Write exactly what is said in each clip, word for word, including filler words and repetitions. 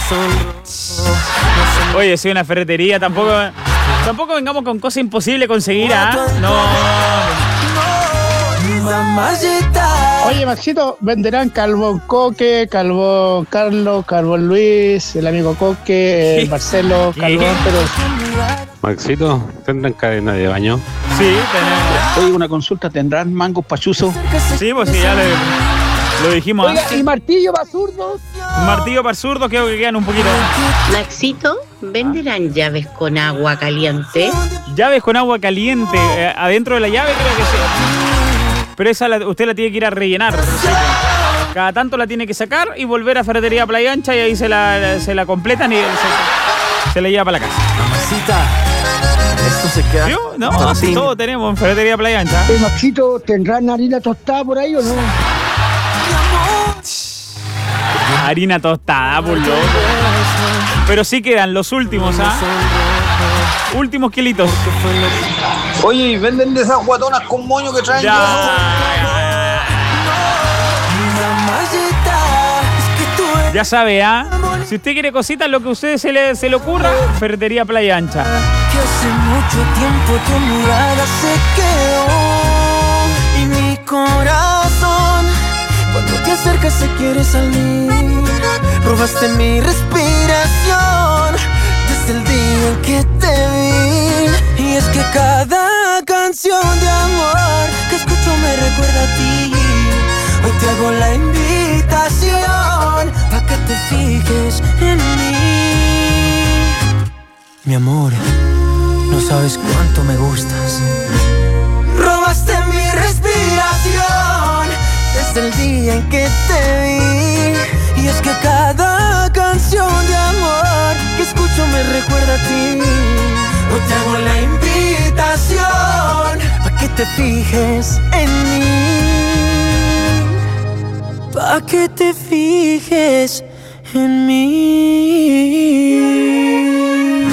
Oye, soy una ferretería, tampoco tampoco vengamos con cosas imposibles conseguir, ¿ah? ¿eh? No. Oye, Maxito, venderán Carbón Coque, Carbón Carlos, Carbón Luis, el amigo Coque, el Marcelo, Carbón, pero... Maxito, ¿tendrán cadena de baño? Sí, tenemos. Oye, una consulta, ¿tendrán mangos pachusos? Sí, pues sí, ya le, lo dijimos. Oiga, ¿y martillo para zurdos? Martillo para zurdos, creo que quedan un poquito. Maxito, ¿venderán llaves con agua caliente? Llaves con agua caliente, eh, adentro de la llave creo que sí. Pero esa la, usted la tiene que ir a rellenar. Cada tanto la tiene que sacar y volver a Ferretería Playa Ancha y ahí se la, se la completan y se, se la lleva para la casa. Mamacita, esto se queda. ¿Yo? No, así todo tenemos en Ferretería Playa Ancha. Hey, Maxito, ¿tendrán harina tostada por ahí o no? Harina tostada, por loco. Pero sí quedan los últimos, ¿ah? Últimos kilitos. Oye, ¿venden de esas guatonas con moño que traen? Ya, ya, ya. Ya sabe, ¿ah? Si usted quiere cositas, lo que a usted se le, se le ocurra, Ferretería Playa Ancha. Que hace mucho tiempo tu mirada se quedó y mi corazón, cuando te acercas se quiere salir. Robaste mi respiración desde el día en que te vi. Y es que cada canción de amor que escucho me recuerda a ti. Hoy te hago la invitación pa' que te fijes en mí. Mi amor, no sabes cuánto me gustas. Robaste mi respiración desde el día en que te vi. Y es que cada canción de amor que escucho me recuerda a ti. Hoy te hago la invitación pa' que te fijes en mí. Pa' que te fijes en mí.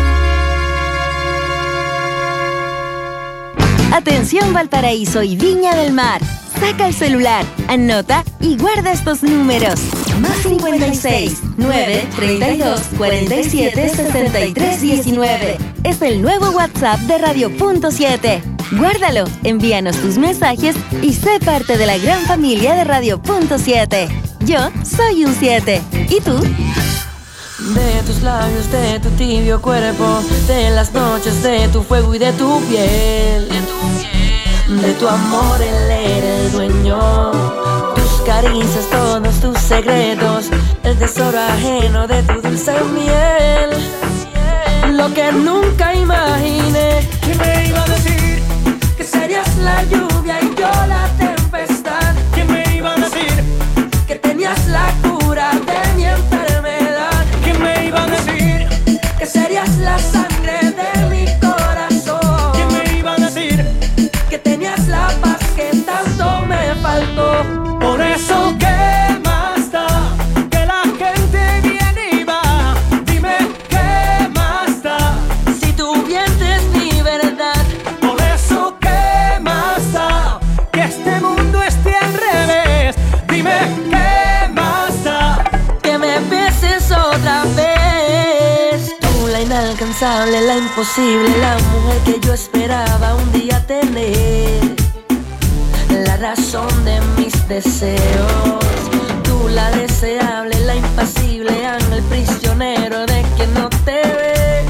Atención Valparaíso y Viña del Mar. Saca el celular, anota y guarda estos números. Más cincuenta y seis, nueve, treinta y dos, cuarenta y siete, sesenta y tres, diecinueve. Es el nuevo WhatsApp de Radio Punto siete. Guárdalo, envíanos tus mensajes y sé parte de la gran familia de Radio Punto siete. Yo soy un siete. ¿Y tú? De tus labios, de tu tibio cuerpo, de las noches, de tu fuego y de tu piel. De tu amor él era el dueño. Tus caricias, todos tus secretos, el tesoro ajeno de tu dulce miel. Lo que nunca imaginé que me iba a decir que serías la lluvia y yo la tempestad. Que me iba a decir que tenías la cura de mi enfermedad. Que me iba a decir que serías la sangre de mi corazón. Que me iba a decir que tenías la paz que tanto me faltó. Por eso, ¿qué más da que la gente viene y va? Dime, ¿qué más da si tu vientre es mi verdad? Por eso, ¿qué más da que este mundo esté al revés? Dime, ¿qué más da que me beses otra vez? Tú, la inalcanzable, la imposible, la mujer que yo esperaba un día tener, la razón de mis deseos. Tú, la deseable, la impasible, ángel prisionero de quien no te ve,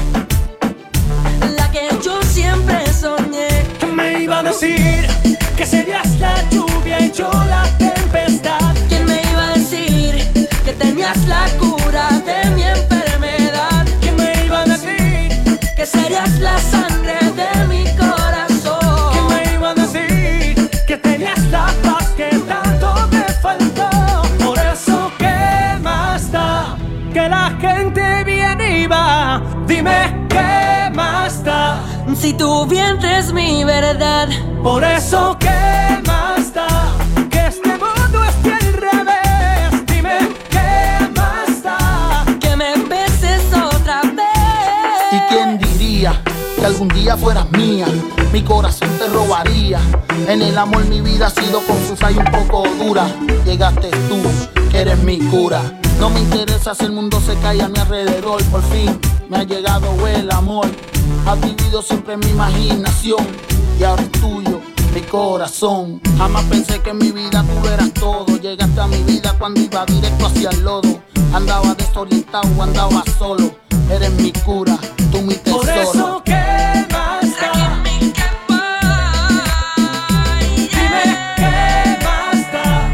la que yo siempre soñé. Que me iba a decir que serías la lluvia y yo la tempestad. ¿Quién me iba a decir que tenías la cura de mi enfermedad? ¿Quién me iba a decir que serías la sangre de mi corazón? ¿Quién me iba a decir que tenías la paz que tanto me faltó? Por eso, ¿qué más da que la gente viene y va? Dime, ¿qué más da si tu vientre es mi verdad? Por eso, ¿qué más da que este mundo esté al revés? Dime, ¿qué más da que me beses otra vez? ¿Y quién diría que algún día fueras mía? Mi corazón te robaría. En el amor mi vida ha sido confusa y un poco dura. Llegaste tú, que eres mi cura. No me interesa si el mundo se cae a mi alrededor. Por fin me ha llegado el amor. Has vivido siempre en mi imaginación y ahora es tuyo mi corazón. Jamás pensé que en mi vida tú eras todo. Llegaste a mi vida cuando iba directo hacia el lodo. Andaba desorientado, andaba solo. Eres mi cura, tú mi tesoro. Por eso, ¿qué más da? Dime, ¿qué más da?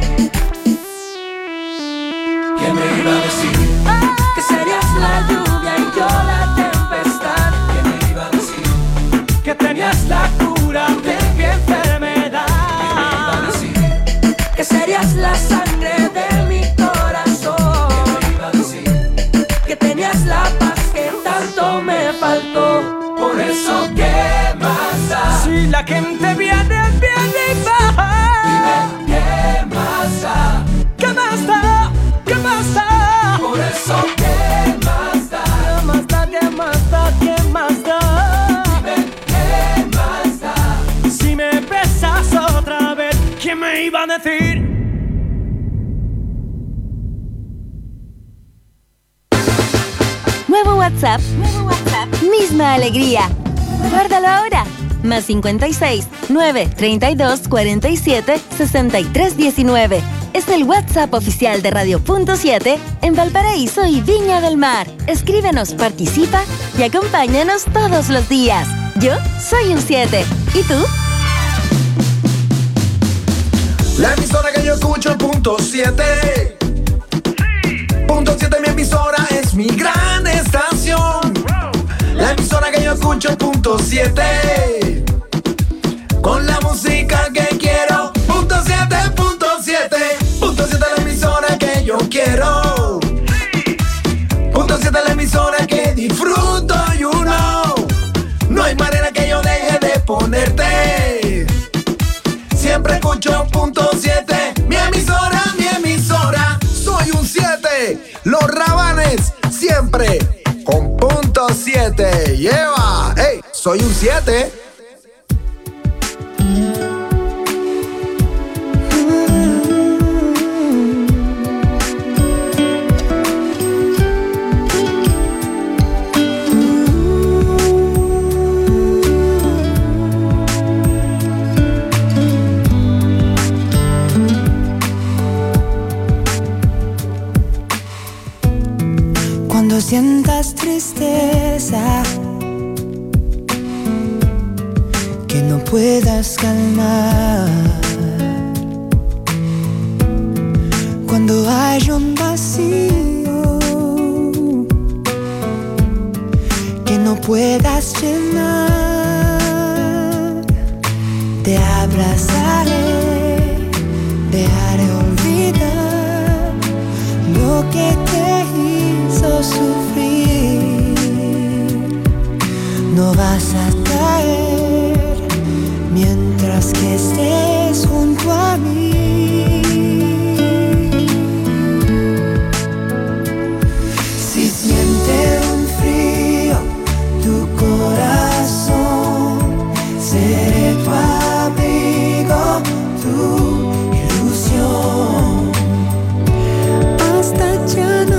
¿Quién me iba a decir que serías la lluvia y yo la tempestad? ¿Quién me iba a decir que tenías la cura de mi enfermedad? ¿Quién me iba a decir que serías la sangre de mi corazón? ¿Quién me iba a decir que tenías la paz que tanto me faltó? Por eso, ¿qué más da? Si la gente viene, viene y baja. Dime, ¿qué más da? ¿Qué más da? ¿Qué más da? Por eso, ¿qué más da? ¿Qué más da? ¿Qué más da? ¿Qué más da? Dime, ¿qué más da? Si me besas otra vez, ¿quién me iba a decir? Nuevo WhatsApp, nuevo WhatsApp, misma alegría. Guárdalo ahora. Más cincuenta y seis, nueve, treinta y dos, cuarenta y siete, sesenta y tres, diecinueve. Es el WhatsApp oficial de Radio Punto siete en Valparaíso y Viña del Mar. Escríbenos, participa y acompáñanos todos los días. Yo soy un siete. ¿Y tú? La emisora que yo escucho, Punto siete. Punto siete, mi emisora, es mi gran estación. La emisora que yo escucho, Punto siete. Con la música que quiero, Punto siete, Punto siete. Punto siete, la emisora que yo quiero. Punto siete, la emisora que disfruto, you know. No hay manera que yo deje de ponerte. Siempre escucho Punto siete. Mi emisora, mi emisora. Soy un siete. Los Rabanes siempre con Punto siete. Lleva, hey, soy un siete. Cuando sientas tristeza que no puedas calmar, cuando hay un vacío que no puedas llenar, te abrazaré, te haré olvidar lo que te hizo sufrir. No vas a caer mientras que estés junto a mí. Si sientes un frío tu corazón, seré tu abrigo, tu ilusión. Hasta ya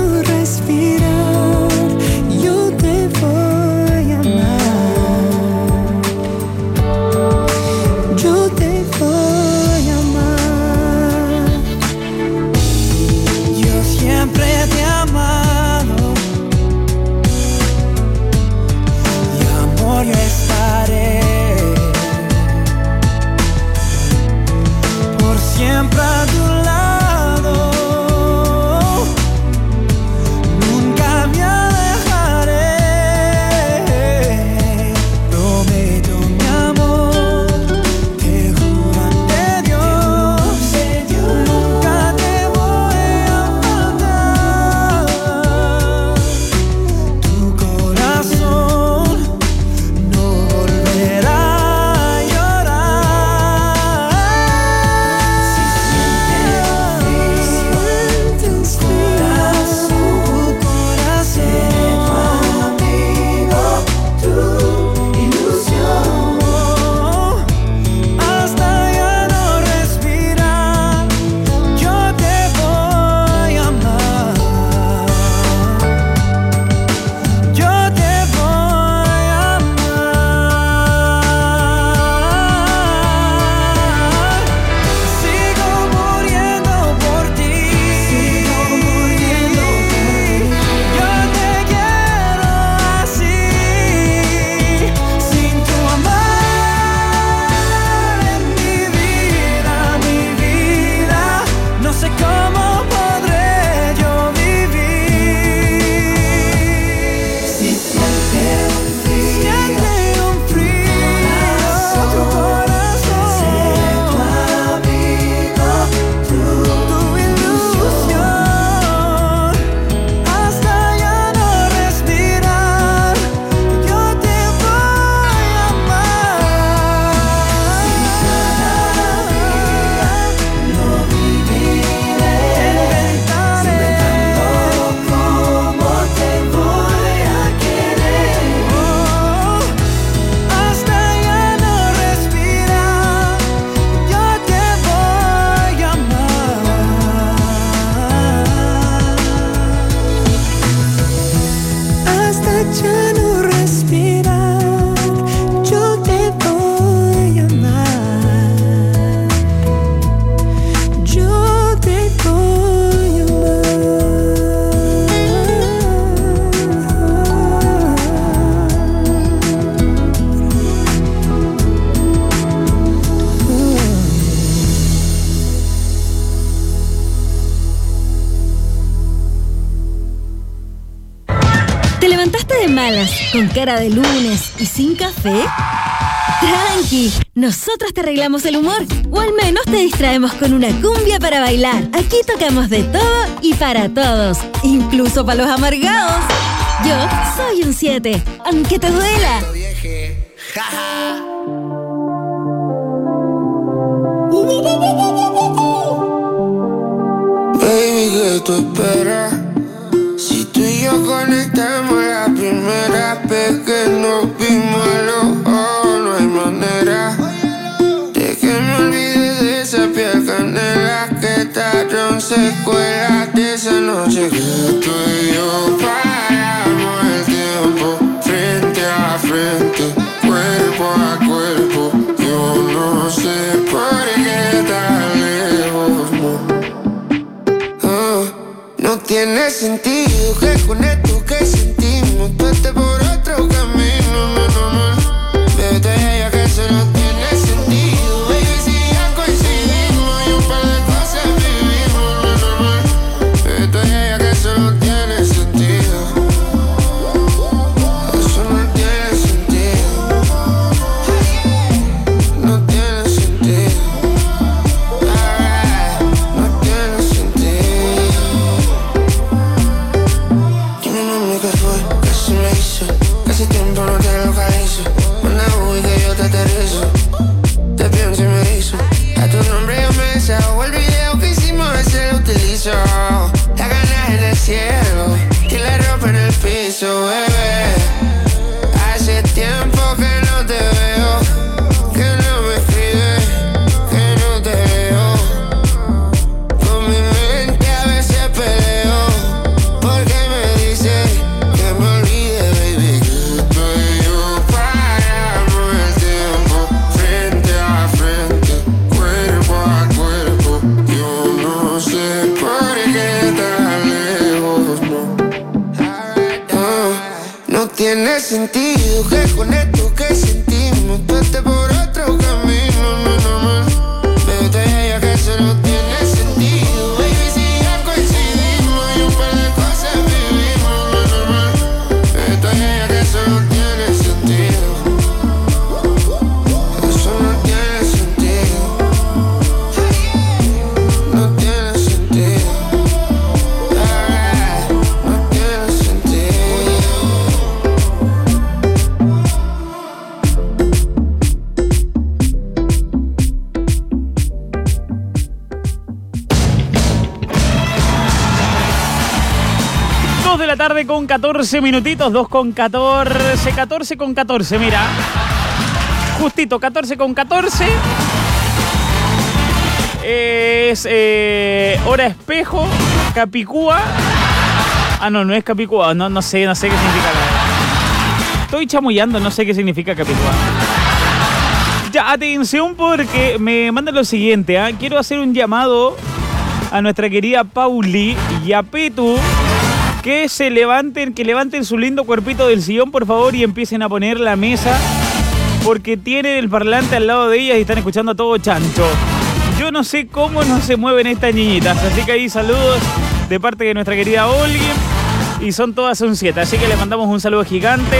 levantaste de malas, con cara de lunes y sin café? Tranqui, nosotros te arreglamos el humor, o al menos te distraemos con una cumbia para bailar. Aquí tocamos de todo y para todos, incluso para los amargados. Yo soy un siete, aunque te duela. Baby, ¿qué tú esperas? Si tú y yo conectamos la primera vez que nos vimos a los ojos, no hay manera de que me olvide de esa piel canela que tardaron secuelas de esa noche que tú y yo paramos el tiempo frente a frente, cuerpo a cuerpo. Yo no sé por qué tan lejos, no. No tiene sentido que con esto que sentimos tú estés por otro camino, no, no, no. Vete ya que eso no tiene sentido, baby, si ya coincidimos y un par de cosas vivimos, no, no, no. Vete ya que eso no tiene sentido. Eso no tiene sentido. No tiene sentido. Ah, no tiene sentido. Casi tiempo no te localizo. Manda uy que yo te aterrizo. Te pienso y me hizo. A tu nombre yo me desahogo. El video que hicimos ese lo utilizo. La ganas en el cielo y la ropa en el piso, bebé. Hace tiempo que no te veo, que no me escribes, que no te veo. Con mi mente a veces peleo, porque me dices que me olvide, baby, que tú y yo paramos el tiempo frente a frente, cuerpo a cuerpo. Yo no sé por qué tan lejos, no. No, no tiene sentido que con esto que sentimos tú estés por otro camino, no, no, no. Vete ya que eso no tiene sentido, baby, si ya coincidimos y un par de cosas vivimos, no, no, no. Vete ya que eso no tiene sentido. Eso no tiene sentido. No tiene sentido. Ah, no tiene sentido. dos de la tarde con catorce minutitos, dos con catorce, catorce con catorce, mira. Justito, catorce con catorce. Es eh, hora espejo, Capicúa. Ah, no, no es Capicúa, no, no sé, no sé qué significa. Estoy chamullando, no sé qué significa Capicúa. Ya, atención porque me mandan lo siguiente, ¿eh? Quiero hacer un llamado a nuestra querida Pauli y a Petu, que se levanten, que levanten su lindo cuerpito del sillón, por favor, y empiecen a poner la mesa, porque tienen el parlante al lado de ellas y están escuchando a todo chancho. Yo no sé cómo no se mueven estas niñitas, así que ahí saludos de parte de nuestra querida Olgi, y son todas un siete, así que les mandamos un saludo gigante.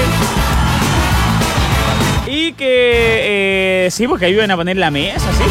Y que, eh, sí, porque ayuden a poner la mesa, sí.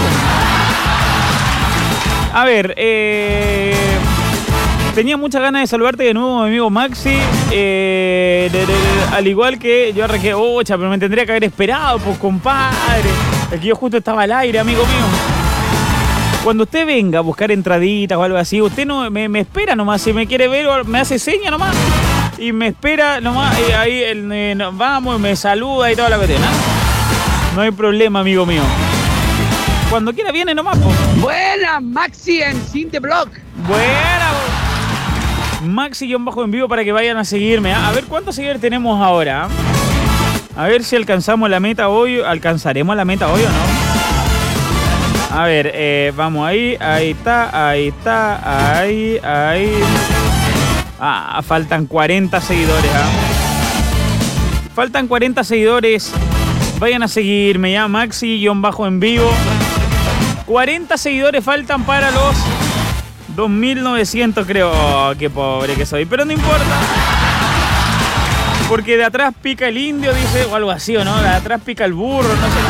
A ver, eh... tenía muchas ganas de saludarte de nuevo, mi amigo Maxi. Eh, de, de, de, al igual que yo arranqué, ocha, pero me tendría que haber esperado, pues, compadre. Aquí yo justo estaba al aire, amigo mío. Cuando usted venga a buscar entraditas o algo así, usted no me, me espera nomás. Si me quiere ver, me hace seña nomás. Y me espera nomás. Y ahí el, eh, no, vamos, me saluda y toda la cuestión, ¿no? No hay problema, amigo mío. Cuando quiera viene nomás, pues. Buena, Maxi en Cinteblog. Buena, Maxi-en vivo para que vayan a seguirme, ¿eh? A ver cuántos seguidores tenemos ahora. A ver si alcanzamos la meta hoy. ¿Alcanzaremos la meta hoy o no? A ver, eh, vamos ahí. Ahí está, ahí está, ahí, ahí. Ah, faltan cuarenta seguidores, ¿ah? ¿eh? Faltan cuarenta seguidores. Vayan a seguirme, ya, Maxi-en vivo. cuarenta seguidores faltan para los dos mil novecientos, creo. Oh, qué pobre que soy, pero no importa. Porque de atrás pica el indio, dice, o algo así, ¿o no? De atrás pica el burro, no sé.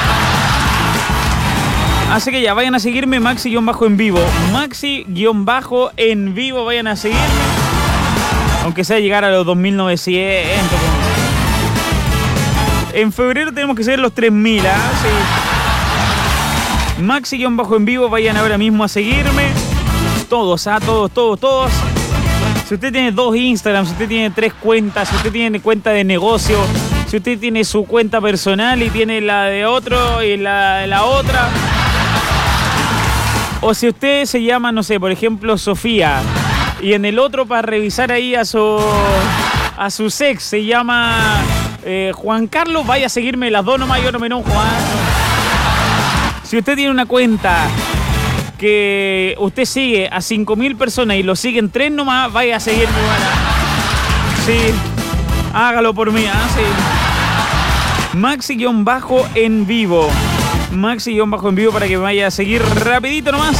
Así que ya, vayan a seguirme, Maxi-en vivo. Maxi-en vivo, vayan a seguirme. Aunque sea llegar a los dos mil novecientos. En febrero tenemos que ser los tres mil, ¿ah? Sí. Maxi-en vivo, vayan ahora mismo a seguirme. Todos, ¿ah? Todos, todos, todos. Si usted tiene dos Instagram, si usted tiene tres cuentas, si usted tiene cuenta de negocio, si usted tiene su cuenta personal y tiene la de otro y la de la otra. O si usted se llama, no sé, por ejemplo, Sofía, y en el otro para revisar ahí a su a su ex se llama eh, Juan Carlos, vaya a seguirme las dos nomás, yo no me enojo. Juan. Si usted tiene una cuenta que usted sigue a cinco mil personas y lo siguen tres nomás, vaya a seguirme. Bueno. Sí, hágalo por mí, ¿ah? Sí. Maxi-en vivo. Maxi-en vivo para que me vaya a seguir rapidito nomás.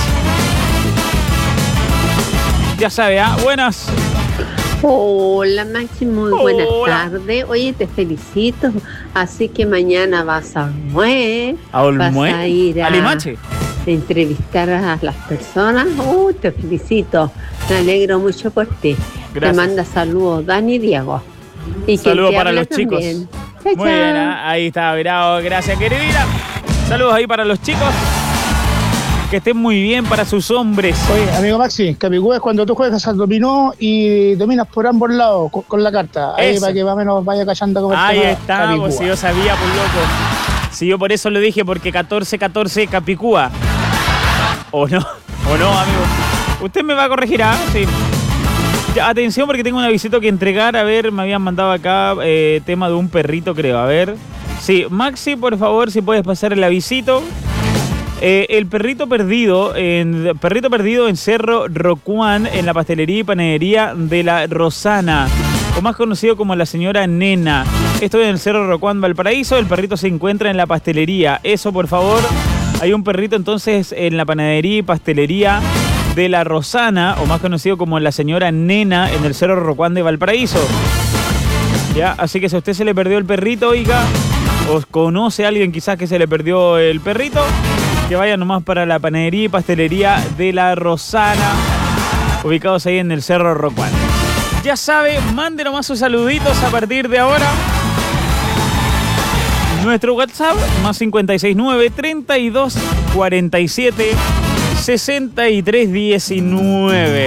Ya sabe, ¿ah? Buenas. Hola Maxi, muy buenas Hola. tardes. Oye, te felicito. Así que mañana vas a Olmué. ¿A Olmué? Vas a ir a, ¿A Limache? entrevistar a las personas. Uh, te felicito. Me alegro mucho por ti. Gracias. Te manda saludos Dani y Diego. Y Saludos quien te para habla los chicos. también. Chao, Muy chao. bien, ¿ah? Ahí está, virado. Gracias, querida. Saludos ahí para los chicos. Que estén muy bien para sus hombres. Oye, amigo Maxi, Capicúa es cuando tú juegas al dominó y dominas por ambos lados con, con la carta. Ahí Eso. para que más o menos vaya cachando como el Ahí tema está, Capicúa. pues si yo sabía, pues loco. Si yo por eso lo dije, porque catorce catorce Capicúa. ¿O no? ¿O no, amigo? Usted me va a corregir, ¿ah? Sí. Ya, atención porque tengo un avisito que entregar. A ver, me habían mandado acá eh, tema de un perrito, creo. A ver. Sí, Maxi, por favor, si puedes pasar el avisito. Eh, el perrito perdido, en, perrito perdido en Cerro Rocuán, en la pastelería y panadería de la Rosana, o más conocido como la señora Nena. Esto es en el Cerro Rocuán, Valparaíso. El perrito se encuentra en la pastelería. Eso, por favor. Hay un perrito entonces en la panadería y pastelería de la Rosana, o más conocido como la señora Nena, en el Cerro Rocuán de Valparaíso. Ya, así que si a usted se le perdió el perrito, oiga, o conoce a alguien quizás que se le perdió el perrito, que vaya nomás para la panadería y pastelería de la Rosana, ubicados ahí en el Cerro Rocuán. Ya sabe, mande nomás sus saluditos a partir de ahora. Nuestro WhatsApp, más cincuenta y seis nueve, treinta y dos, cuarenta y siete, sesenta y tres, diecinueve.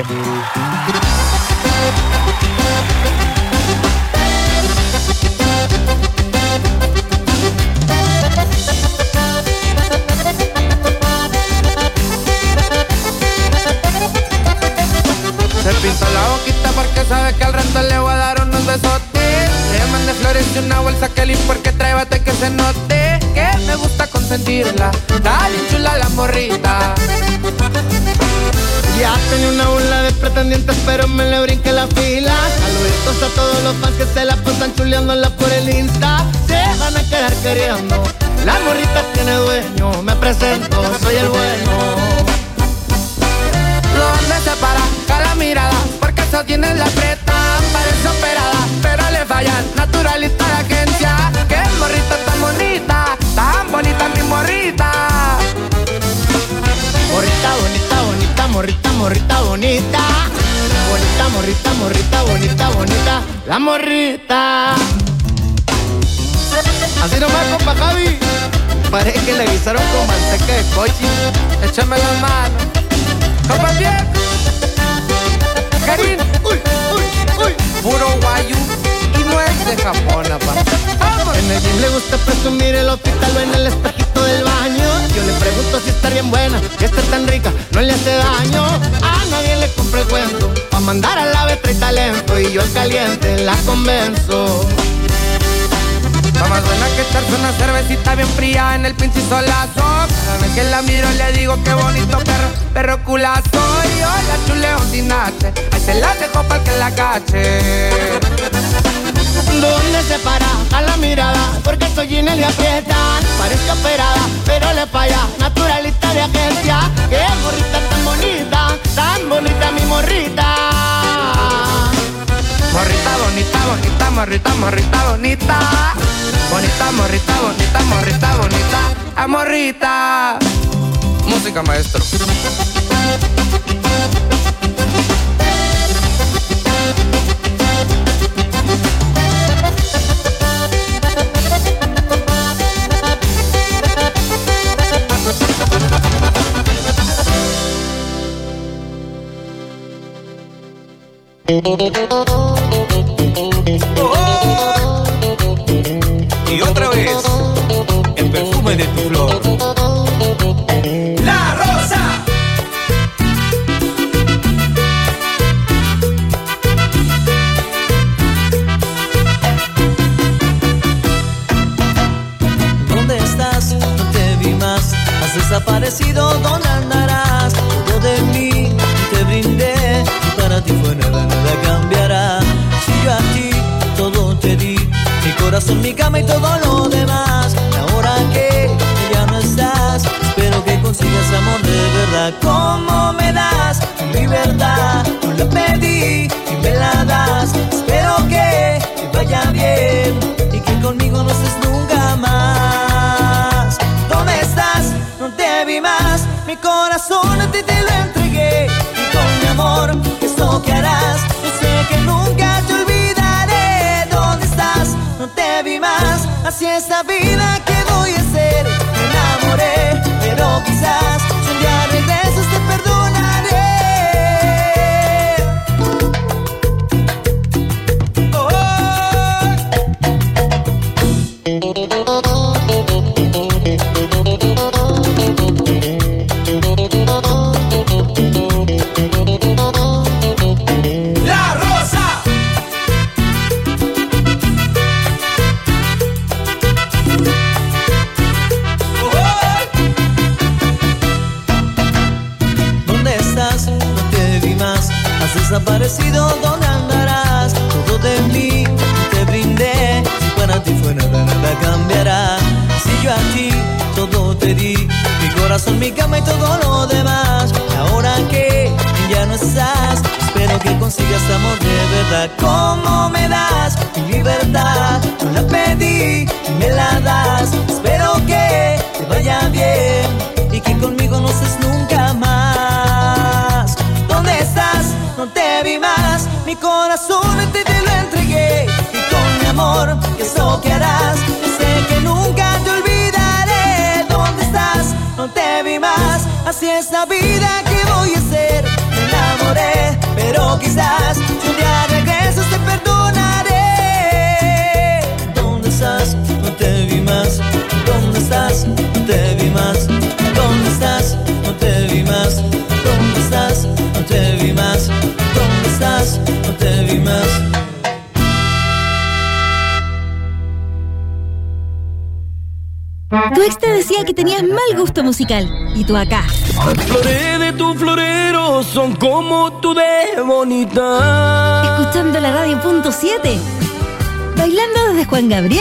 Se pinta la boquita porque sabe que al rato le voy a dar unos besotes. Le mandé flores y una bolsa que lim porque trae bate que se note que me gusta consentirla. Está bien chula la morrita. Ya tenía una bola de pretendientes pero me le brinqué la fila. Saluditos a todos los fans que se la pasan chuleándola por el Insta. Se van a quedar queriendo. La morrita tiene dueño. Me presento, soy el bueno. ¿Dónde se para? A la mirada, porque eso tiene la preta. Parece operada, pero le fallan. Naturalista de agencia. Qué morrita tan bonita, tan bonita mi morrita. Morrita bonita, bonita, morrita, morrita bonita. Bonita, morrita, morrita, bonita, bonita. La morrita. Así nomás, compa Javi. Parece que le guisaron con manteca de coche. Échame la mano. Compa Diego. Karin. Uy, uy, uy. Puro guayu. Y no es de Japón, apa. En el gym le gusta presumir el hospital o en el espejito del baño. Yo le pregunto si está bien buena, que está tan rica, no le hace daño. A nadie le compra el cuento, pa' mandar a la vez trae talento. Y yo el caliente la convenzo. Va más buena que echarse una cervecita bien fría en el pinche solazo. Cada vez que la miro le digo qué bonito perro, perro culazo. Y yo la chuleo sin H, ahí se la dejo para que la cache. ¿Dónde se para? A la mirada, porque soy Gina y le aprietan. Parece operada, pero le falla. Naturalista de agencia. Qué morrita tan bonita, tan bonita mi morrita. Morrita bonita, bonita, morrita, morrita bonita. Bonita, morrita, bonita, morrita bonita. A morrita. Música, maestro. Oh, y otra vez, el perfume de tu flor. La rosa. ¿Dónde estás? No te vi más. Has desaparecido, ¿dónde andarás? Todo de mí te brindé. Para ti fue nada, nada cambiará. Si yo a ti todo te di, mi corazón, mi cama y todo lo demás. Ahora que ya no estás, espero que consigas amor de verdad. ¿Cómo me das mi libertad? No la pedí y me la das. Espero que te vaya bien y que conmigo no estés nunca más. ¿Dónde estás? No te vi más. Mi corazón a ti te lo entregué y con mi amor esto que harás. Yo sé que nunca te olvidaré. ¿Dónde estás? No te vi más. Así es la vida, ¿qué voy a hacer? Me enamoré, pero quizás si un día regresas te perdonaré. Oh, La rosa. ¿dónde estás? No te vi más. Has desaparecido, ¿dónde andarás? Todo de mí te brindé. Si para ti fue nada, nada cambiará. Si yo a ti todo te di, mi corazón, mi cama y todo lo demás. Ahora que ya no estás, espero que consigas amor de verdad. ¿Cómo me das mi libertad? No la pedí y me la das. Espero que te vaya bien y que conmigo no estés nunca más. ¿Dónde estás? No te vi más. Mi corazón a ti te lo entregué y con mi amor, ¿qué es lo que harás? Yo sé que nunca te olvidaré. ¿Dónde estás? No te vi más. Así es la vida, ¿qué voy a hacer? Me enamoré, pero quizás si un día regresas te perdonaré. ¿Dónde estás? No te vi más. ¿Dónde estás? No te vi más. ¿Dónde estás? No te vi más. ¿Dónde estás? No te vi más. ¿Dónde estás? No te vi más. Tu ex te decía que tenías mal gusto musical y tú acá, Las flores de tu florero son como tú de bonita. escuchando la radio punto siete, bailando desde Juan Gabriel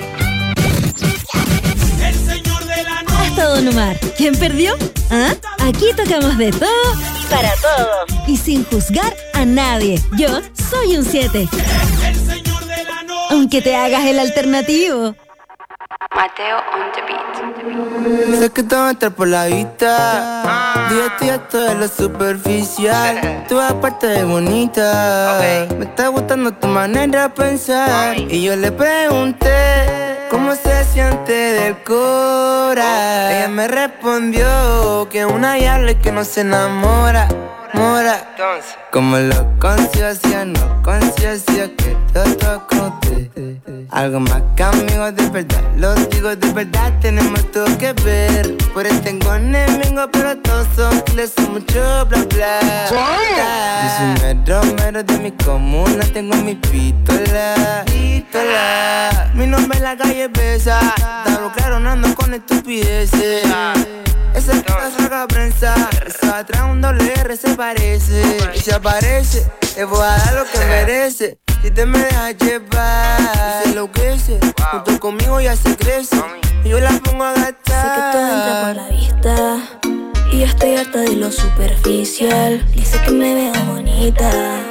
El señor de la noche. hasta Don Omar. ¿Quién perdió? ¿Ah? Aquí tocamos de todo y para todos y sin juzgar a nadie. Yo soy un siete, El señor de la noche. aunque te hagas el alternativo. Mateo on the beat. Sé que te va a entrar por la vista. Día a día todo es lo superficial. Tú aparte de bonita. Me está gustando tu manera de pensar. Y yo le pregunté cómo se siente del cora. Ella me respondió que una diabla y que no se enamora. Mora. Como lo conciencia, no conciencia que yo toco usted. Algo más que amigos de verdad, los digo de verdad, tenemos todo que ver. Por eso tengo enemigos, pero todos son les son mucho bla bla. Yo soy un mero mero de mi comuna, tengo mi pistola, pistola. Mi nombre en la calle pesa, está claro, no ando con estupideces. Esa es la saca prensa, esa atrás un doble R se parece. Y si aparece, te voy a dar lo que merece. Si te me dejas llevar, y se enloquece, junto conmigo ya se crece. Y yo la pongo a gastar. Sé que todo entra por la vista y yo estoy harta de lo superficial. Dice que me veo bonita,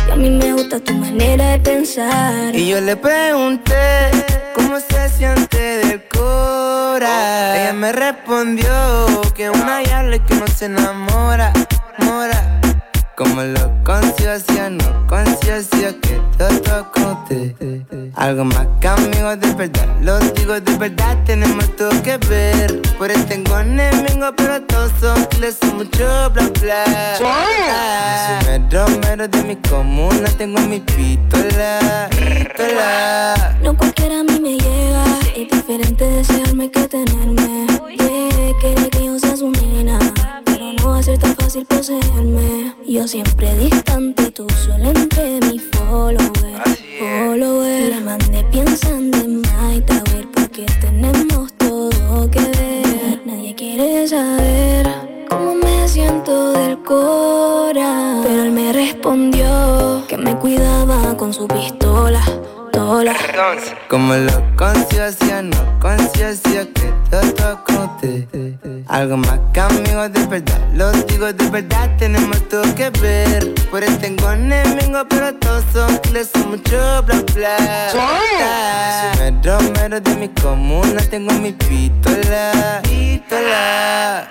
Y a mí me gusta tu manera de pensar. Y yo le pregunté cómo se siente del cora. Ella me respondió que una diabla que no se enamora, mora. Como lo conciencia, no conciencia que todo conté. Algo más que amigos de verdad, los digo de verdad, tenemos todo que ver. Por eso tengo enemigos, pero todos son que les son mucho bla bla. Ah, soy mero mero de mi comuna, tengo mi pistola, pistola. No cualquiera a mí me llega, es diferente desearme que tenerme. Yeah, quiere que yo sea su nena, pero no va a ser tan fácil poseerme. Yo siempre distante, tú solo entre mi follower, follower. Le mandé pensando en My Tower porque tenemos todo que ver. Nadie quiere saber cómo me siento del cora, pero él me respondió que me cuidaba con su pistola. Como lo conciencia, no conciencia que todo conté. Algo más que amigos de verdad, los digo de verdad, tenemos todo que ver. Por eso tengo enemigos, pero todos son que les son mucho bla bla. Soy mero mero de mi comuna, tengo mi pistola, pistola.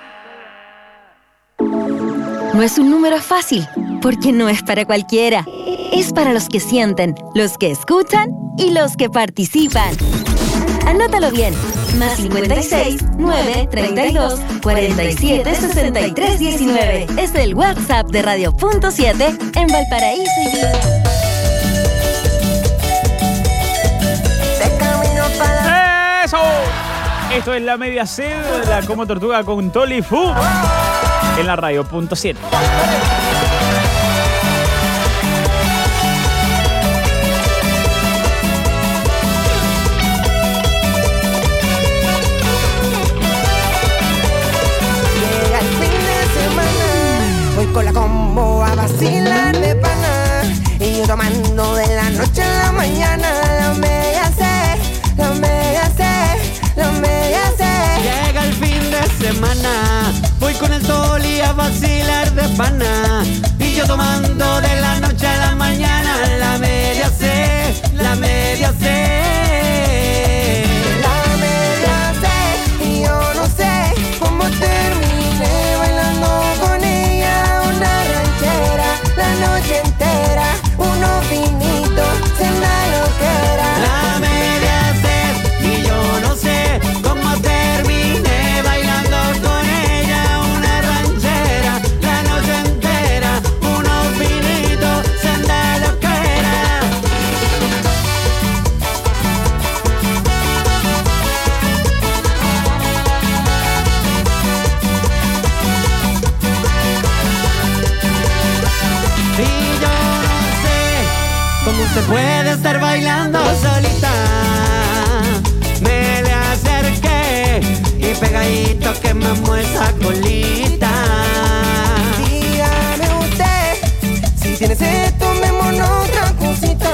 No es un número fácil, porque no es para cualquiera. Es para los que sienten, los que escuchan y los que participan. Anótalo bien. Más cincuenta y seis, nueve, treinta y dos, cuarenta y siete, sesenta y tres, diecinueve. Es el WhatsApp de Radio Punto siete en Valparaíso y Viña. ¡Eso! Esto es la media sed, la Como Tortuga con Toli Fu en la Radio Punto siete. Con la combo a vacilar de pana y yo tomando de la noche a la mañana. La media C, la media C, la media C. Llega el fin de semana, voy con el Toli a vacilar de pana y yo tomando de la noche a la mañana. La media C, la media C. La media C y yo no sé cómo terminé bailando con ella. La noche entera, unos vinitos, cena loquera. La media sed y yo no sé cómo terminé bailando con ella una ranchera. La noche entera, unos vinitos, cena loquera. Y yo no sé cómo se puede estar bailando solita. Me le acerqué y pegadito que me esa colita. Dígame usted, si tiene sed, tomémonos otra cosita.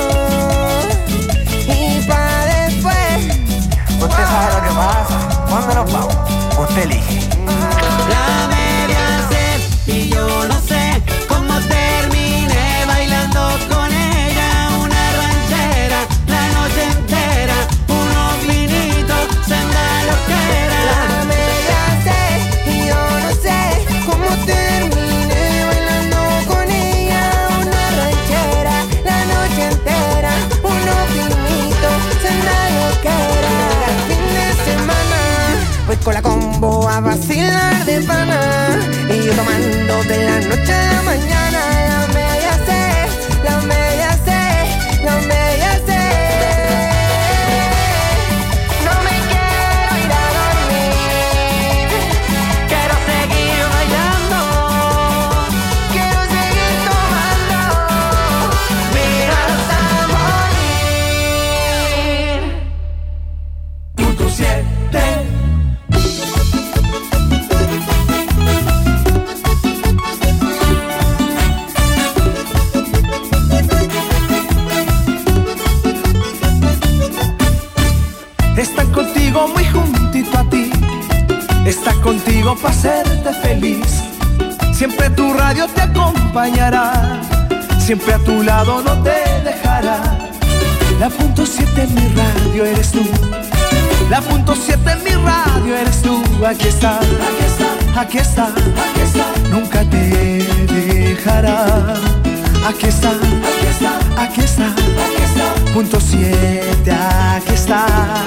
Y pa' después, usted sabe lo que pasa. ¿Cuándo nos vamos? Usted elige. La media sed y yo no sé cómo terminé bailando con ella una ranchera. La noche entera, unos vinitos, senda loquera. La media sed y yo no sé cómo terminé bailando con ella una ranchera. La noche entera, unos vinitos, senda loquera. El fin de semana voy con la combo a vacilar de pana y yo tomando de la noche a la mañana. La media C, la media C, la media C. No me quiero ir a dormir, quiero seguir bailando, quiero seguir tomando, mira hasta morir. Punto siete. Está contigo muy juntito a ti, está contigo para hacerte feliz. Siempre tu radio te acompañará, siempre a tu lado no te dejará. La punto siete en mi radio eres tú. La punto siete en mi radio eres tú. Aquí está, aquí está, aquí está, aquí está. Nunca te dejará. Aquí está, aquí está, aquí está, aquí está. Punto siete, aquí está.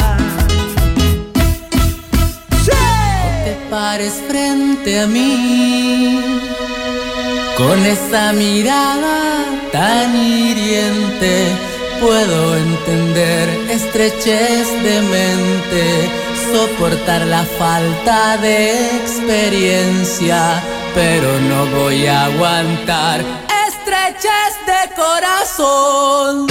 ¡Sí! No te pares frente a mí con esa mirada tan hiriente. Puedo entender estrechez de mente, soportar la falta de experiencia, pero no voy a aguantar estrechez de corazón.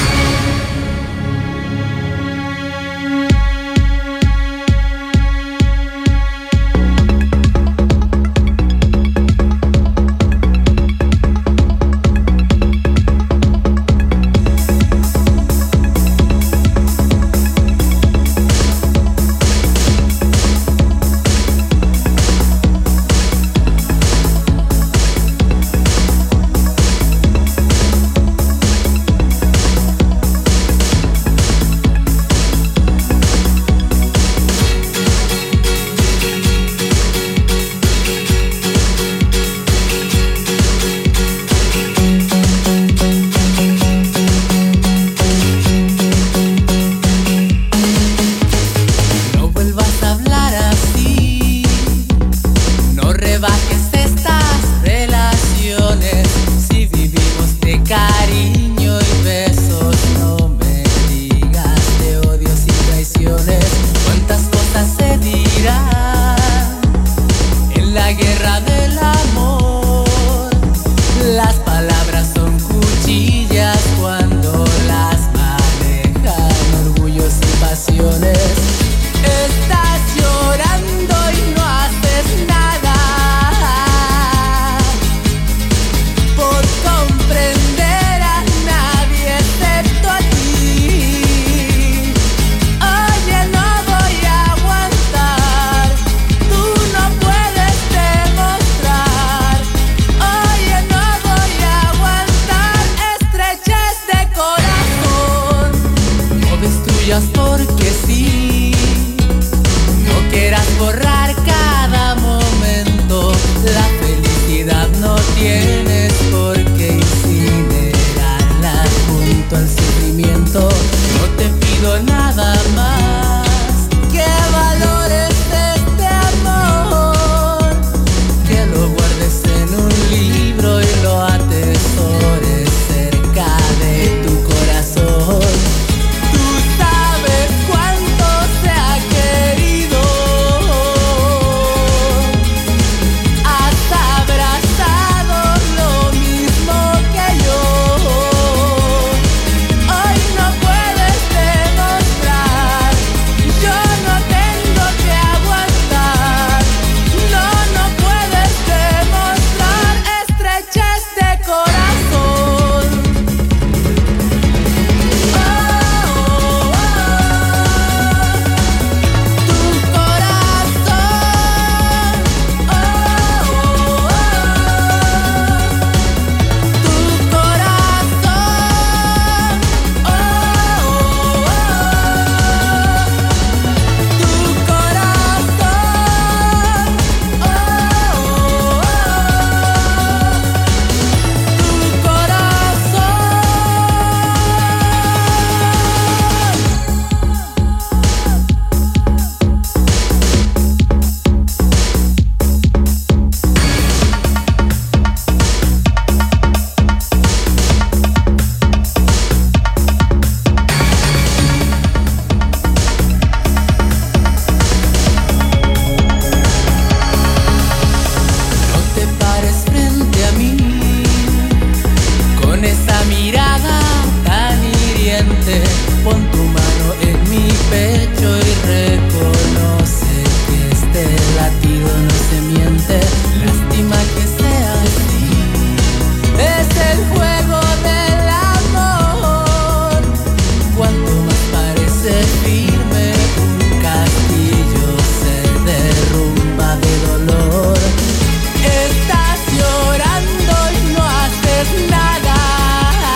Estás llorando y no haces nada.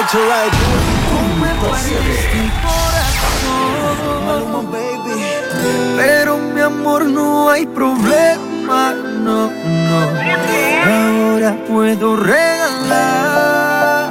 right to right. Maluma, baby. Pero mi amor, no hay problema, no, no. Ahora puedo regalar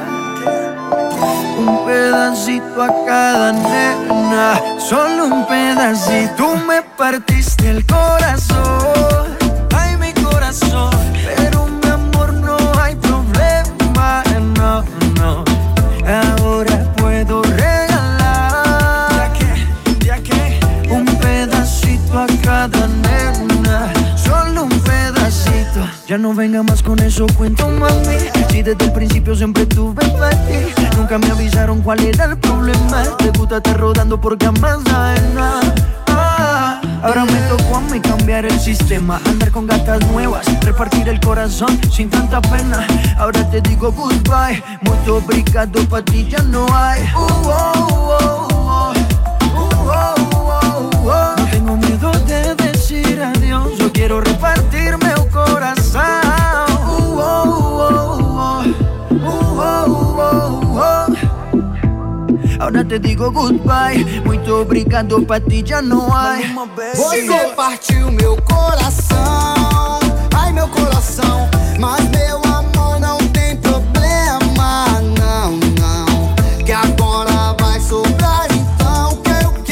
un pedacito a cada nena, solo un pedacito. Tú me partiste el corazón, ay mi corazón. Pero mi amor, no hay problema, no, no. Ahora puedo regalar, ya que, ya que, un pedacito a cada nena, solo un pedacito. Ya no venga más con eso, cuento, mami. Si desde el principio siempre tuve para ti, nunca me avisaron cuál era el problema. Te gusta estar rodando porque jamás sabes nada. Ah, ahora me tocó a mí cambiar el sistema, andar con gatas nuevas, repartir el corazón sin tanta pena. Ahora te digo goodbye, mucho obrigado, pa' ti ya no hay. Uh, oh, oh, oh. Uh, oh, oh, oh. No tengo miedo de decir adiós, yo quiero repartirme el corazón. Uh, oh, oh, oh. Uh, oh, oh, oh. Ahora te digo goodbye, muito obrigado, pa' ti já não há. Você partiu meu coração, ai meu coração. Mas meu amor, não tem problema, não, não. Que agora vai sobrar, então que o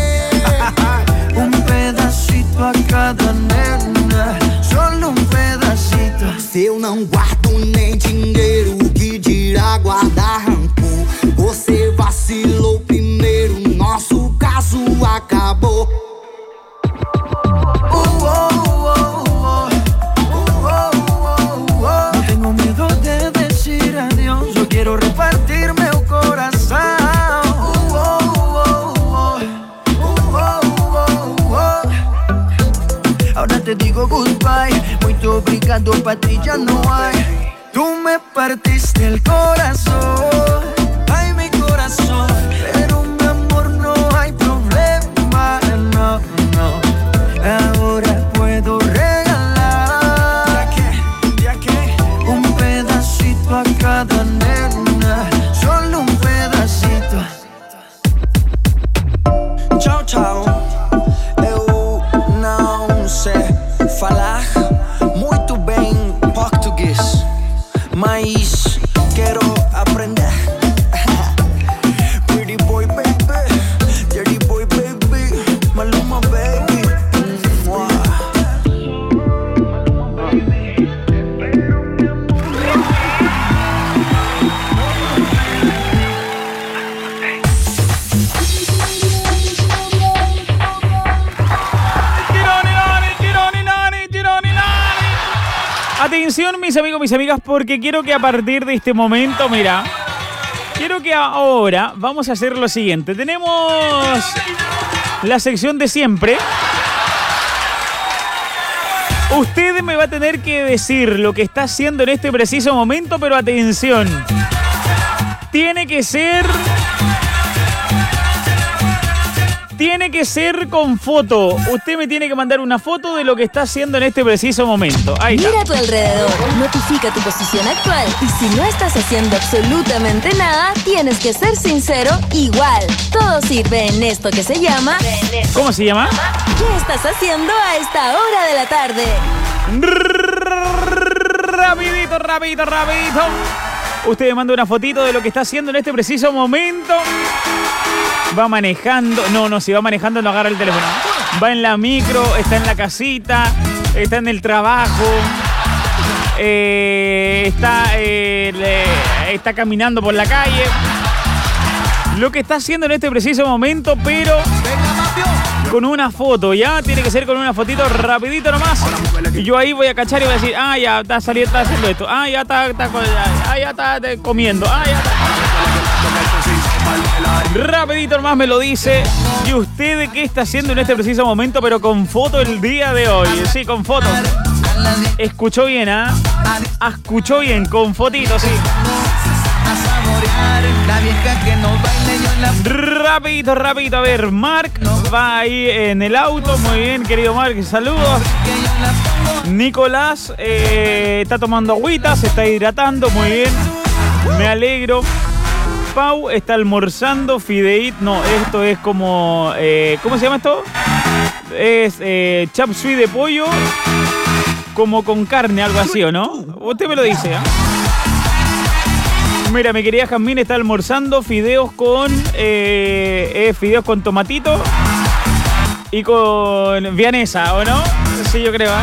quê? Um pedacito a cada nena, solo um pedacito. Se eu não guardo nem dinheiro, que dirá guardar rancor? Você vacilou primeiro, nosso caso acabou. Uh, oh, oh, oh. Uh, oh, oh, oh. No tengo miedo de decir adiós, yo quiero repartir meu coração. Uh, oh, oh, oh. Uh, oh, oh, oh. Ahora te digo goodbye, muito obrigado, pa' ti já não há. Tú me partiste el corazón, ay mi corazón. Pero mi amor, no hay problema, no, no. Ahora puedo regalar, ya que, ya que, un pedacito a cada nena, solo un pedacito. Tchau, tchau. Eu não sei falar muito bem português, mas quero aprender. Pretty boy, baby, dirty boy, baby, Maluma, baby. Mua. Atención, mis amigos, mis amigas, porque quiero que a partir de este momento, mira, quiero que ahora vamos a hacer lo siguiente. Tenemos la sección de siempre. Usted me va a tener que decir lo que está haciendo en este preciso momento, pero atención, tiene que ser... Tiene que ser con foto. Usted me tiene que mandar una foto de lo que está haciendo en este preciso momento. Ahí está. Mira a tu alrededor, notifica tu posición actual y si no estás haciendo absolutamente nada, tienes que ser sincero igual. Todo sirve en esto que se llama... ¿Cómo se llama? ¿Qué estás haciendo a esta hora de la tarde? Rapidito, rapidito, rapidito. Usted me manda una fotito de lo que está haciendo en este preciso momento. Va manejando. No, no, si va manejando no agarra el teléfono. Va en la micro, está en la casita, está en el trabajo, eh, está, eh, le, está caminando por la calle. Lo que está haciendo en este preciso momento, pero con una foto, ¿ya? Tiene que ser con una fotito rapidito nomás. Y yo ahí voy a cachar y voy a decir, ah, ya está saliendo, está haciendo esto. Ah, ya está, está, ah, ya está comiendo. Ah, ya está. Rapidito nomás me lo dice. ¿Y usted qué está haciendo en este preciso momento, pero con foto el día de hoy? Sí, con foto. Escuchó bien, ¿ah? ¿eh? Escuchó bien, con fotito, sí. Rapidito, rapidito. A ver, Mark va ahí en el auto. Muy bien, querido Mark, saludos. Nicolás eh, está tomando agüita, se está hidratando. Muy bien, me alegro. Pau está almorzando fideíto. No, esto es como... Eh, ¿Cómo se llama esto? Es eh, chop suey de pollo como con carne, algo así, ¿o no? Usted me lo dice, ¿eh? Mira, mi querida Jasmine está almorzando fideos con... Eh, eh, fideos con tomatito y con vianesa, ¿o no? Sí, yo creo, ¿eh?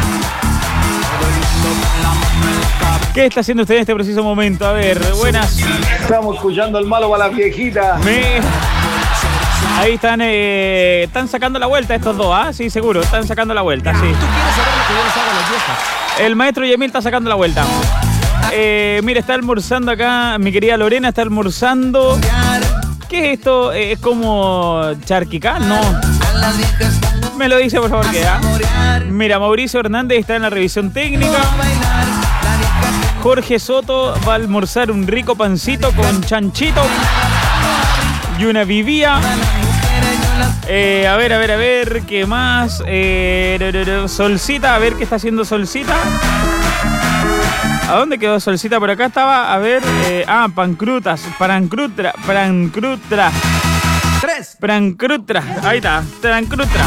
¿Qué está haciendo usted en este preciso momento? A ver, buenas. Estamos escuchando el malo para las viejitas. Me... Ahí están, eh, están sacando la vuelta estos dos, ¿ah? Sí, seguro, están sacando la vuelta, sí. ¿Tú quieres saber lo que yo les hago a las viejas? El maestro Yemil está sacando la vuelta. Eh, mira, está almorzando acá, mi querida Lorena está almorzando. ¿Qué es esto? Eh, ¿Es como charquicán? No. Me lo dice, por favor, ¿qué? ¿Ah? Mira, Mauricio Hernández está en la revisión técnica. Jorge Soto va a almorzar un rico pancito con chanchito y una vivía. Eh, a ver, a ver, a ver, ¿qué más? Eh, Solcita, a ver qué está haciendo Solcita. ¿A dónde quedó Solcita? Por acá estaba, a ver, eh, ah, pancrutas, prancrutra, prancrutra. Tres. Prancrutra, ahí está, prancrutra.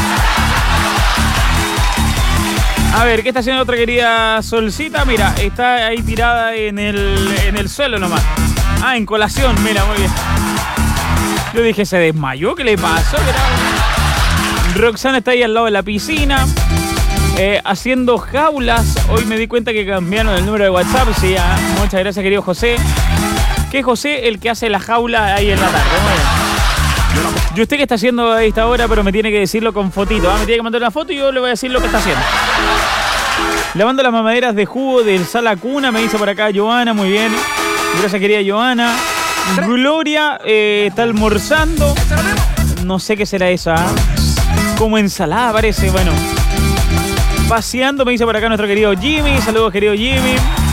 A ver, ¿qué está haciendo otra querida Solcita? Mira, está ahí tirada en el, en el suelo nomás. Ah, en colación, mira, muy bien. Yo dije, ¿se desmayó? ¿Qué le pasó? Roxana está ahí al lado de la piscina. Eh, haciendo jaulas. Hoy me di cuenta que cambiaron el número de WhatsApp. Sí, ah, muchas gracias, querido José. Que es José el que hace la jaula ahí en la tarde. Muy bien. Yo sé qué está haciendo a esta hora, pero me tiene que decirlo con fotito. ¿ah? Me tiene que mandar una foto y yo le voy a decir lo que está haciendo. Lavando las mamaderas de jugo del Sala Cuna, me dice por acá Joana. Muy bien. Gracias, querida Joana. Gloria eh, está almorzando. No sé qué será esa. ¿eh? Como ensalada parece. Bueno. Paseando, me dice por acá nuestro querido Jimmy. Saludos, querido Jimmy.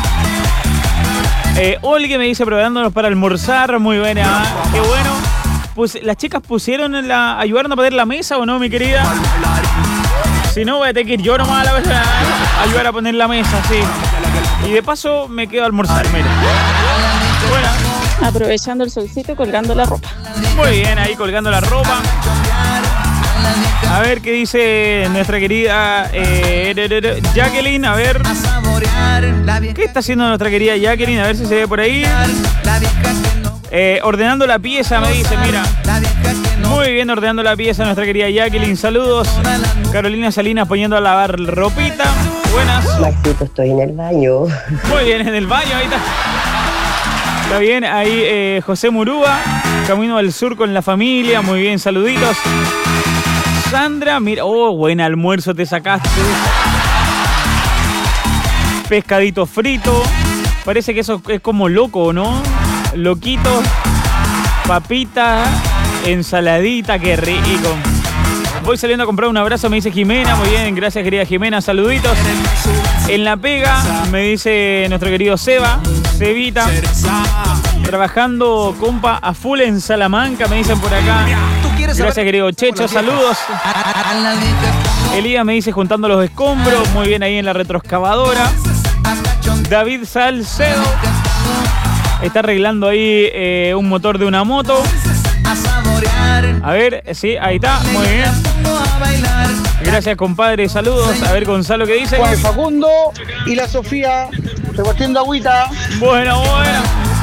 Eh, Olga me dice preparándonos para almorzar. Muy buena. ¿eh? Qué bueno. Pues, ¿las chicas pusieron la... ayudaron a poner la mesa o no, mi querida? Si no, voy a tener que ir yo nomás a la mesa a ayudar a poner la mesa, sí. Y de paso me quedo a almorzar, mira. Bueno. Aprovechando el solcito, colgando la ropa. Muy bien, ahí colgando la ropa. A ver qué dice nuestra querida eh, Jacqueline. A ver. ¿Qué está haciendo nuestra querida Jacqueline? A ver si se ve por ahí. Eh, ordenando la pieza, me dice, mira. Muy bien, ordenando la pieza nuestra querida Jacqueline. Saludos. Carolina Salinas poniendo a lavar ropita. Buenas. Maxito, estoy en el baño. Muy bien, en el baño, ahí está. Está bien, ahí eh, José Murúa, camino al sur con la familia. Muy bien, saluditos. Sandra, mira, oh, buen almuerzo te sacaste. Pescadito frito. Parece que eso es como loco, ¿no? Loquito, papita, ensaladita, qué rico. Voy saliendo a comprar un abrazo, me dice Jimena. Muy bien, gracias, querida Jimena, saluditos. En la pega, me dice nuestro querido Seba, Cevita. Trabajando, compa, a full en Salamanca, me dicen por acá. Gracias, querido Checho, saludos. Elías me dice juntando los escombros. Muy bien, ahí en la retroexcavadora. David Salcedo está arreglando ahí eh, un motor de una moto. A ver, sí, ahí está, muy bien. Gracias, compadre, saludos. A ver, Gonzalo, ¿qué dice? Juan Facundo y la Sofía repartiendo agüita. Bueno, bueno.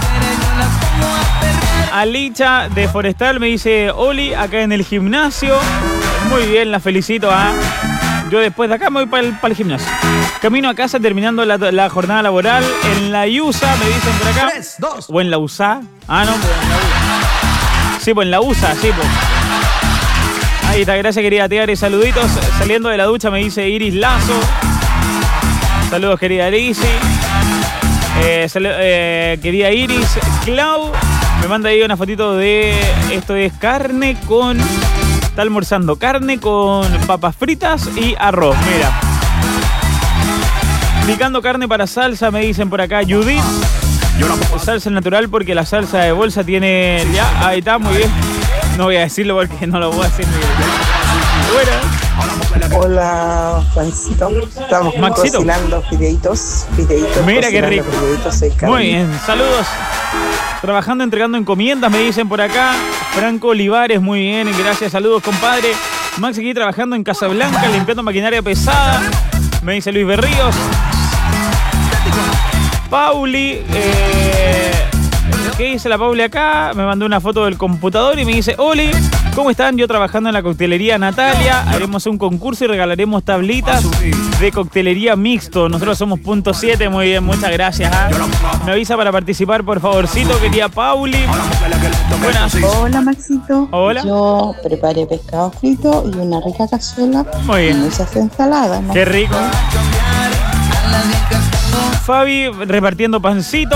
Alicha de Forestal me dice Oli, acá en el gimnasio. Muy bien, la felicito. ¿eh? Yo después de acá me voy para el, para el gimnasio. Camino a casa terminando la, la jornada laboral en la I U S A, me dicen por acá. tres, dos. O en la U S A. Ah, no, pues en la U S A. Sí, pues en la U S A, sí, pues. Ahí está, gracias, querida Tiare. Saluditos. Saliendo de la ducha me dice Iris Lazo. Saludos, querida Lizzy. Eh, eh, querida Iris. Clau me manda ahí una fotito de... Esto es carne con... Está almorzando carne con papas fritas y arroz, mira. Picando carne para salsa, me dicen por acá Judith. Salsa natural porque la salsa de bolsa tiene... Ya, ahí está, muy bien. No voy a decirlo porque no lo voy a decir. Buenas. Hola, Juancito. Estamos Maxito. cocinando fideitos. Fideitos. Mira qué rico. Fideitos, soy Carmen. Muy bien, saludos. Trabajando, entregando encomiendas, me dicen por acá. Franco Olivares, muy bien, gracias, saludos, compadre. Max aquí trabajando en Casablanca, limpiando maquinaria pesada. Me dice Luis Berríos. Pauli, eh, ¿qué dice la Pauli acá? Me mandó una foto del computador y me dice: Oli, ¿cómo están? Yo trabajando en la coctelería Natalia. Haremos un concurso y regalaremos tablitas de coctelería mixto. Nosotros somos punto siete, muy bien, muchas gracias. ¿ah? Me avisa para participar, por favorcito, quería Pauli. Buenas. Hola, Maxito. Hola. Yo preparé pescado frito y una rica cazuela. Muy bien. Y muchas ensaladas, ¿no? Qué rico. Fabi repartiendo pancito.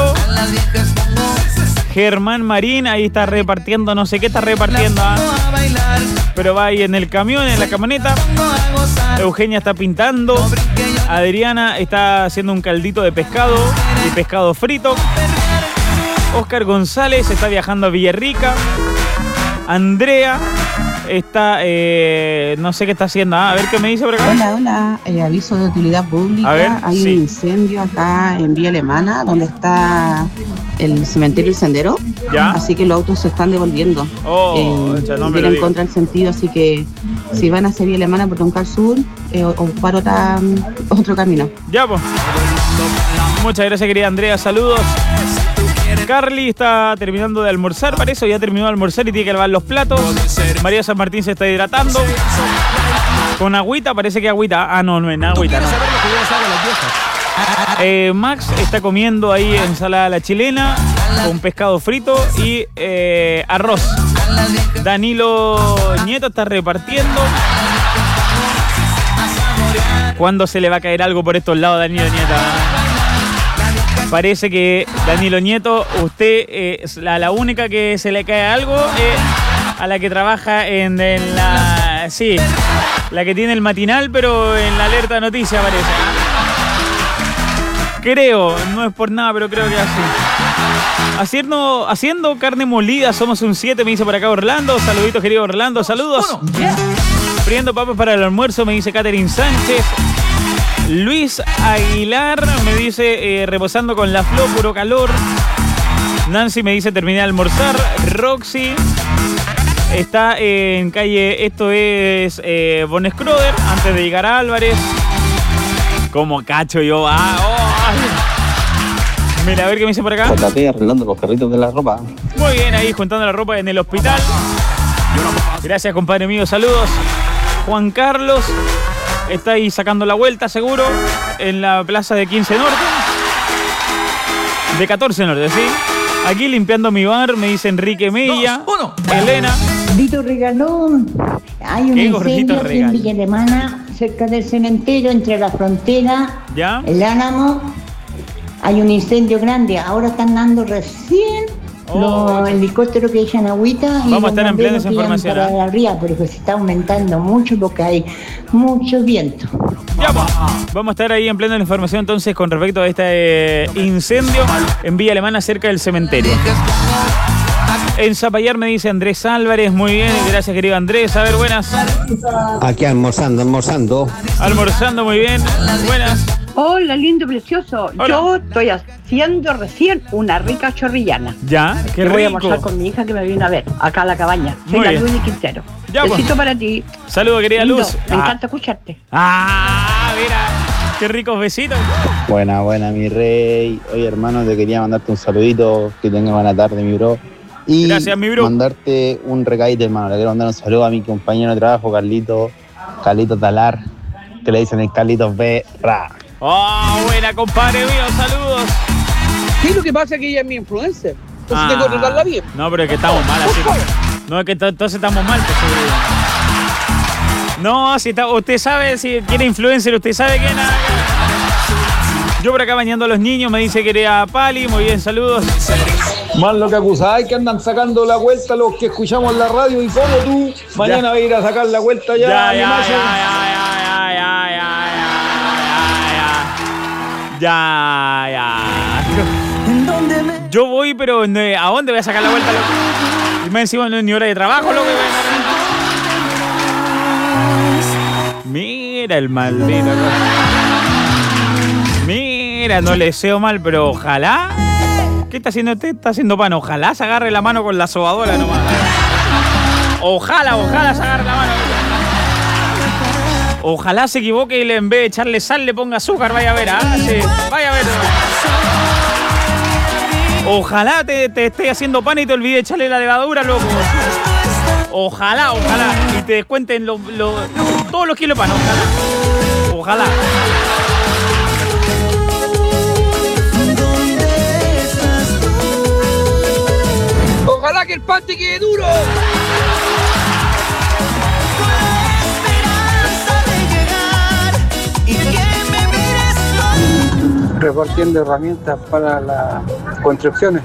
Germán Marín, ahí está repartiendo, no sé qué está repartiendo, ¿ah? Pero va ahí en el camión, en la camioneta. Eugenia está pintando. Adriana está haciendo un caldito de pescado y pescado frito. Oscar González está viajando a Villarrica. Andrea está, eh, no sé qué está haciendo. Ah, a ver qué me dice por acá. Hola, hola. Eh, aviso de utilidad pública. A ver, Hay sí. un incendio acá en Vía Alemana, donde está el cementerio El Sendero. ¿Ya? Así que los autos se están devolviendo. Oh, eh, ya no me lo vienen digas. contra el sentido, así que si van hacia Vía Alemana por Troncal Sur, eh, ocupar otra, otro camino. Ya, pues. Muchas gracias, querida Andrea. Saludos. Carly está terminando de almorzar, para eso ya terminó de almorzar y tiene que lavar los platos. María San Martín se está hidratando. Con agüita, parece que agüita. Ah, no, no es agüita. No. Eh, Max está comiendo ahí ensalada a la chilena con pescado frito y eh, arroz. Danilo Nieto está repartiendo. ¿Cuándo se le va a caer algo por estos lados, Danilo Nieto? Parece que Danilo Nieto, usted eh, es la, la única que se le cae algo, eh, a la que trabaja en, en la... Sí, la que tiene el matinal, pero en la alerta noticia parece. Creo, no es por nada, pero creo que así. Haciendo, haciendo carne molida, somos un siete, me dice por acá Orlando. Saluditos, querido Orlando, saludos. Friendo papas para el almuerzo, me dice Catherine Sánchez. Luis Aguilar me dice eh, reposando con la flor, puro calor. Nancy me dice terminé de almorzar. Roxy está en calle, esto es eh, Von Scroder, antes de llegar a Álvarez. Como cacho yo, ah, oh, ay. Mira, a ver qué me dice por acá. J P arreglando los carritos de la ropa. Muy bien, ahí juntando la ropa en el hospital. Gracias, compadre mío, saludos. Juan Carlos está ahí sacando la vuelta, seguro, en la plaza de quince Norte. De catorce Norte, ¿sí? Aquí limpiando mi bar, me dice Enrique Mella. Dos, uno. Elena. Gordito Regalón. Hay un ¿Qué gordito incendio aquí en regalón? Villa Alemana, cerca del cementerio, entre la frontera, ¿Ya? el Álamo. Hay un incendio grande. Ahora están dando recién Oh, los helicópteros que echan agüita. Vamos y a los estar ampliando esa bomberos que información, llevan para arriba, porque se está aumentando mucho porque hay mucho viento. Ya, pues. Vamos a estar ahí en plena información entonces con respecto a este eh, incendio en Villa Alemana cerca del cementerio. En Zapallar me dice Andrés Álvarez, muy bien, gracias querido Andrés. A ver, buenas. Aquí almorzando, almorzando. Almorzando, muy bien, buenas. Hola, lindo, precioso. Hola. Yo estoy haciendo recién una rica chorrillana. Ya, qué que voy a rico. almorzar con mi hija que me vino a ver acá a la cabaña. Soy Muy la bien. Luz Quintero. Ya, pues. Besito para ti. Saludos, querida Lindo, Luz. Me Ah. encanta escucharte. Ah, mira, qué ricos besitos. Buena, buena, mi rey. Oye, hermano, te quería mandarte un saludito. Que tenga buena tarde, mi bro. Y Gracias, mi bro. mandarte un recadito, hermano. Le quiero mandar un saludo a mi compañero de trabajo, Carlito. Carlito Talar. Que le dicen el Carlitos B. Ra. Oh, buena, compadre mío, saludos. Sí, lo que pasa es que ella es mi influencer. Entonces Ah, tengo que tratarla bien. No, pero es que estamos mal así. No, es que to- entonces estamos mal. Pues, sí. No, si está, usted sabe, si quiere influencer, usted sabe que nada. Yo por acá bañando a los niños, me dice que era Pali, muy bien, saludos. Más lo que acusáis que andan sacando la vuelta los que escuchamos la radio y como tú mañana Ya. vas a ir a sacar la vuelta ya. Ya, mi ya, macho. ya, ya, ya, ya, ya, ya, ya, ya. Yo voy, pero ¿a dónde voy a sacar la vuelta? loco? Y me encima no es ni hora de trabajo, loco. Mira el maldito. Mira, no le deseo mal, pero ojalá. ¿Qué está haciendo usted? Está haciendo pan. Ojalá se agarre la mano con la sobadora nomás. Ojalá, ojalá se agarre la mano. Ojalá se equivoque y le, en vez de echarle sal le ponga azúcar. Vaya a ver, ¿ah? Sí, vaya a ver. Ojalá te, te esté haciendo pan y te olvide echarle la levadura, loco. Ojalá, ojalá. Y te descuenten lo, lo, todos los kilos de pan. Ojalá. Ojalá. Ojalá que el pan te quede duro. Repartiendo herramientas para las construcciones.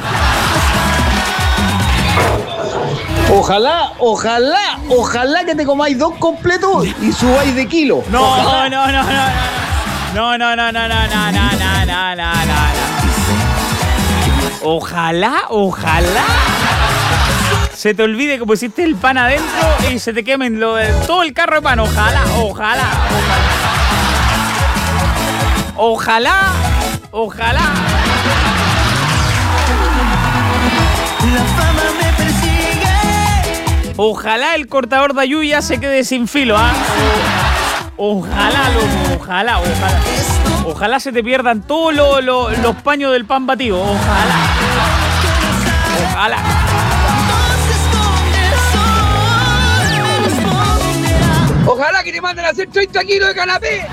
Ojalá, ojalá, ojalá que te comáis dos completos y subáis de kilo. No, ojalá. no, no, no, no, no, no, no, no, no, no, no, no, no, no, no. Ojalá, ojalá se te olvide que pusiste el pan adentro y se te quemen lo de, todo el carro de pan. Ojalá, ojalá, ojalá. Ojalá, ojalá. La fama me persigue. Ojalá el cortador de ayuya se quede sin filo, ¿ah? Ojalá, loco, ojalá, ojalá. Ojalá se te pierdan todos lo, lo, los paños del pan batido. Ojalá. Ojalá. Ojalá que te manden a hacer treinta kilos de canapé.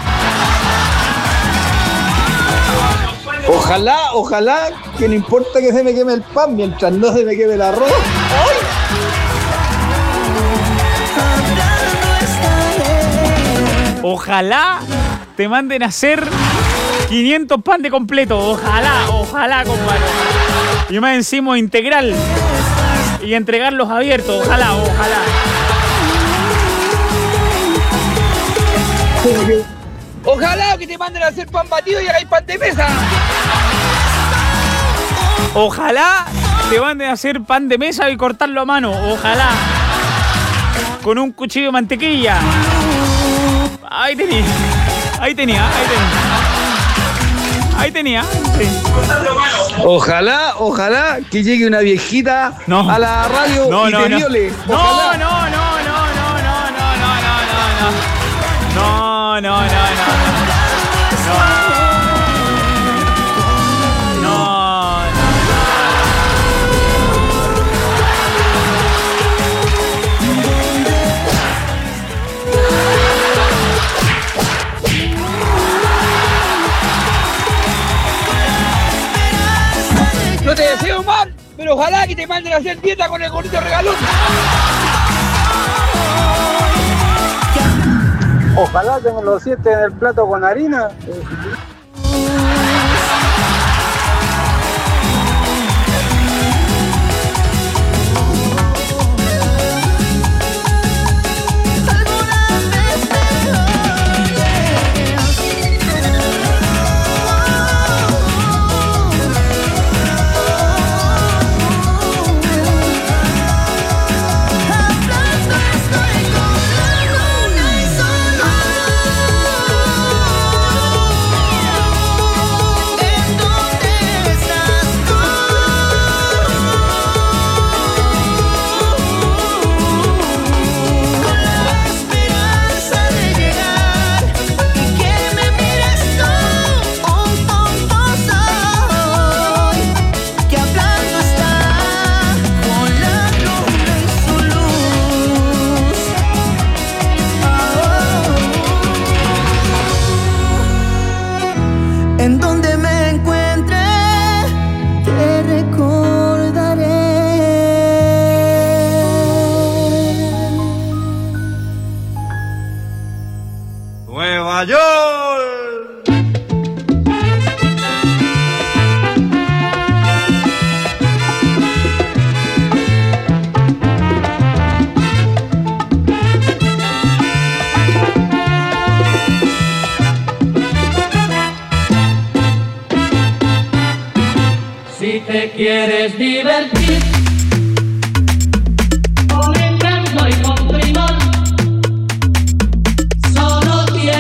Ojalá, ojalá que no importa que se me queme el pan mientras no se me queme el arroz. ¡Ay! Ojalá te manden a hacer quinientos pan de completo. Ojalá, ojalá, compadre. Y más encima integral. Y entregarlos abiertos. Ojalá, ojalá. Ojalá que te manden a hacer pan batido y hagáis pan de mesa. Ojalá te manden a hacer pan de mesa y cortarlo a mano. Ojalá. Con un cuchillo de mantequilla. Ahí tenía. Ahí tenía, ahí tenía. Ahí tenía. Sí. Ojalá, ojalá que llegue una viejita no. a la radio no, y no, te no. viole. No, Ojalá. no, no, no, no, no, no, no, no, no, no. No, no, no, no. No te deseo mal, pero ojalá que te manden a hacer dieta con el gordito regalón. Ojalá tengan los siete en el plato con harina. En donde me encuentre, te recordaré. Nueva York. Si te quieres divertir con encanto y con primor, solo tienes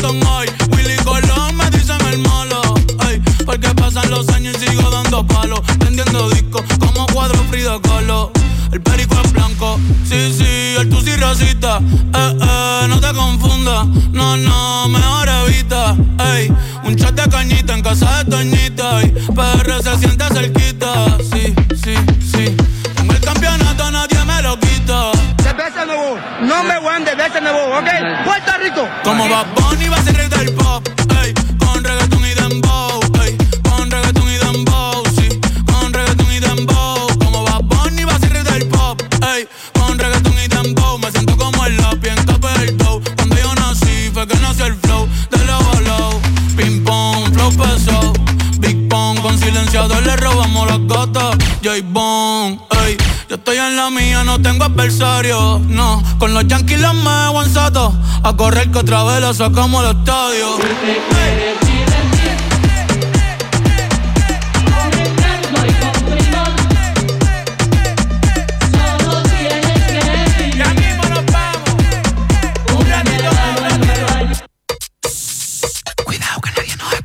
reggaetón hoy. Willy Colón me dicen el malo. Ey, porque pasan los años y sigo dando palos. Prendiendo discos como cuadro Frida Kahlo. El perico es blanco, sí, sí, el tusi rosita. Eh, eh, no te confundas, no, no, mejor evita. Ey, un chat de cañita en casa de Toñita. Y P R se siente cerquita, sí, sí, sí. Con el campeonato nadie me lo quita. De Besa Nuevo, no me voy de Besa Nuevo, ¿ok? Puerto Rico. Como Bad Bunny va a ser rey del pop, ey, con reggaetón y dembow, ey, con reggaetón y dembow, sí, con reggaetón y dembow. Como Bad Bunny va a ser rey del pop, ey, con reggaetón y dembow. Me siento como el lápiz en capa del dough. Cuando yo nací fue que nació el flow de low a low. Ping pong, flow pesado, Big Pong, con silenciador le robamos las gotas. J-Bone, ey, yo estoy en la mía, no tengo adversario, no. Con los Yankees los me aguanzato a correr que otra vez la sacamos al estadio. Si te quieres